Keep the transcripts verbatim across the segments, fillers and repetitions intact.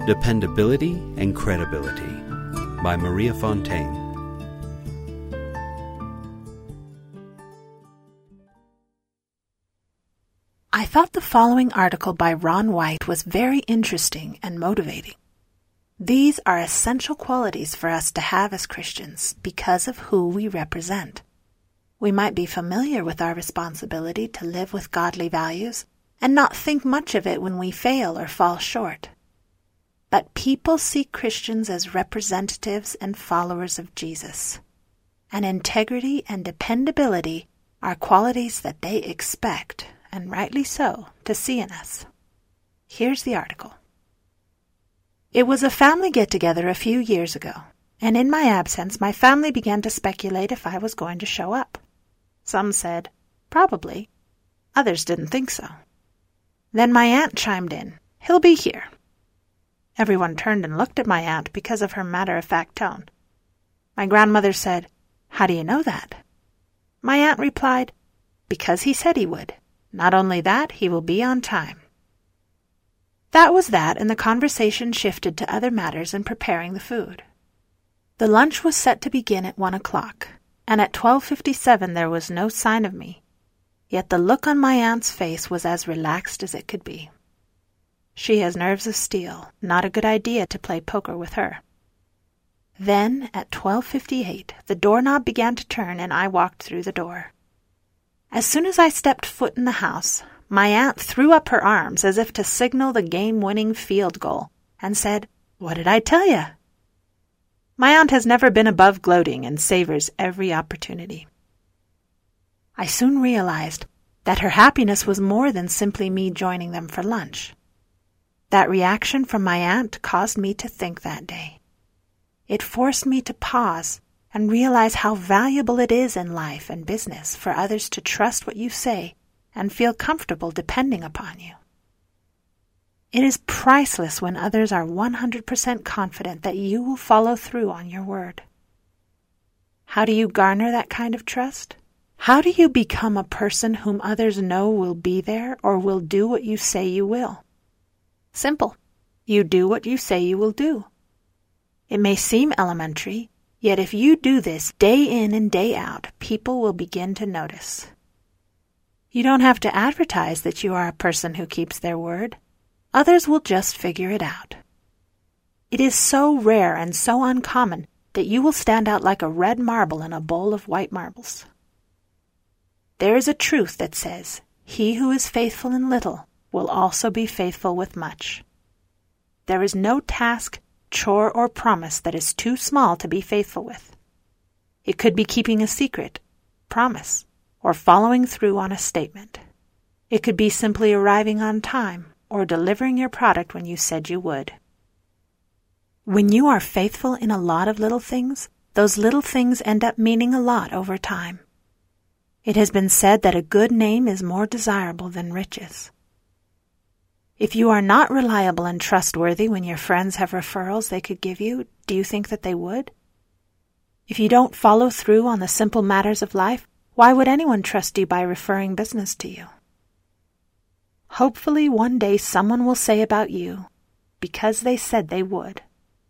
Dependability and Credibility by Maria Fontaine. I thought the following article by Ron White was very interesting and motivating. These are essential qualities for us to have as Christians because of who we represent. We might be familiar with our responsibility to live with godly values and not think much of it when we fail or fall short. But people see Christians as representatives and followers of Jesus. And integrity and dependability are qualities that they expect, and rightly so, to see in us. Here's the article. It was a family get-together a few years ago, and in my absence my family began to speculate if I was going to show up. Some said, probably. Others didn't think so. Then my aunt chimed in, he'll be here. Everyone turned and looked at my aunt because of her matter-of-fact tone. My grandmother said, how do you know that? My aunt replied, because he said he would. Not only that, he will be on time. That was that, and the conversation shifted to other matters in preparing the food. The lunch was set to begin at one o'clock, and at twelve fifty-seven there was no sign of me. Yet the look on my aunt's face was as relaxed as it could be. She has nerves of steel, not a good idea to play poker with her. Then, at twelve fifty-eight, the doorknob began to turn and I walked through the door. As soon as I stepped foot in the house, my aunt threw up her arms as if to signal the game-winning field goal and said, what did I tell you? My aunt has never been above gloating and savors every opportunity. I soon realized that her happiness was more than simply me joining them for lunch. That reaction from my aunt caused me to think that day. It forced me to pause and realize how valuable it is in life and business for others to trust what you say and feel comfortable depending upon you. It is priceless when others are one hundred percent confident that you will follow through on your word. How do you garner that kind of trust? How do you become a person whom others know will be there or will do what you say you will? Simple. You do what you say you will do. It may seem elementary, yet if you do this day in and day out, people will begin to notice. You don't have to advertise that you are a person who keeps their word. Others will just figure it out. It is so rare and so uncommon that you will stand out like a red marble in a bowl of white marbles. There is a truth that says, he who is faithful in little will also be faithful with much. There is no task, chore, or promise that is too small to be faithful with. It could be keeping a secret, promise, or following through on a statement. It could be simply arriving on time or delivering your product when you said you would. When you are faithful in a lot of little things, those little things end up meaning a lot over time. It has been said that a good name is more desirable than riches. If you are not reliable and trustworthy when your friends have referrals they could give you, do you think that they would? If you don't follow through on the simple matters of life, why would anyone trust you by referring business to you? Hopefully one day someone will say about you, because they said they would.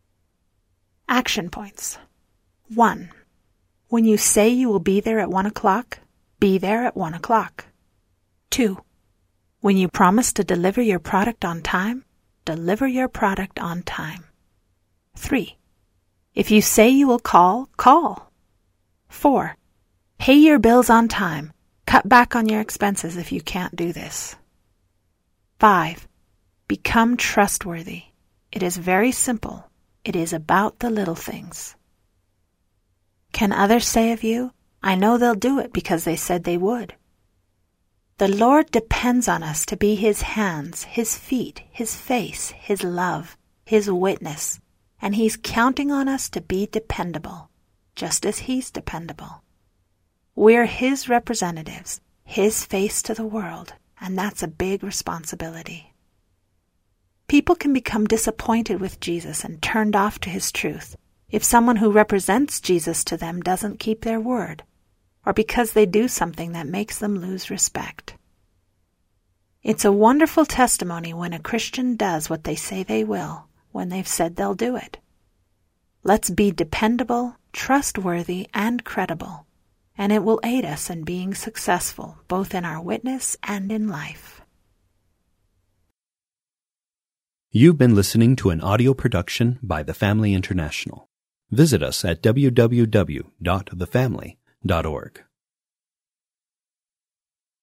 Action points. One. When you say you will be there at one o'clock, be there at one o'clock. Two. When you promise to deliver your product on time, deliver your product on time. Three. If you say you will call, call. Four. Pay your bills on time. Cut back on your expenses if you can't do this. Five. Become trustworthy. It is very simple. It is about the little things. Can others say of you, I know they'll do it because they said they would? The Lord depends on us to be His hands, His feet, His face, His love, His witness, and He's counting on us to be dependable, just as He's dependable. We're His representatives, His face to the world, and that's a big responsibility. People can become disappointed with Jesus and turned off to His truth if someone who represents Jesus to them doesn't keep their word, or because they do something that makes them lose respect. It's a wonderful testimony when a Christian does what they say they will, when they've said they'll do it. Let's be dependable, trustworthy, and credible, and it will aid us in being successful both in our witness and in life. You've been listening to an audio production by The Family International. Visit us at w w w dot the family dot org.